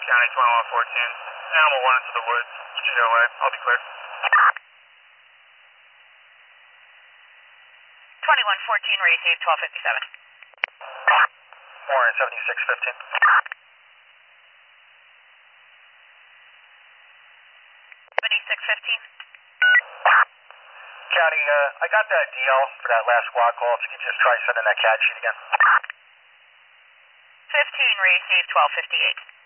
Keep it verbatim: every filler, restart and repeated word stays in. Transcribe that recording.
County twenty-one fourteen. Animal one into the woods. You can go away. I'll be clear. twenty-one fourteen, receive twelve fifty-seven. Warren seventy-six fifteen. seventy-six fifteen. County, uh, I got that D L for that last squad call. If you could just try sending that CAD sheet again. fifteen, receive twelve fifty-eight.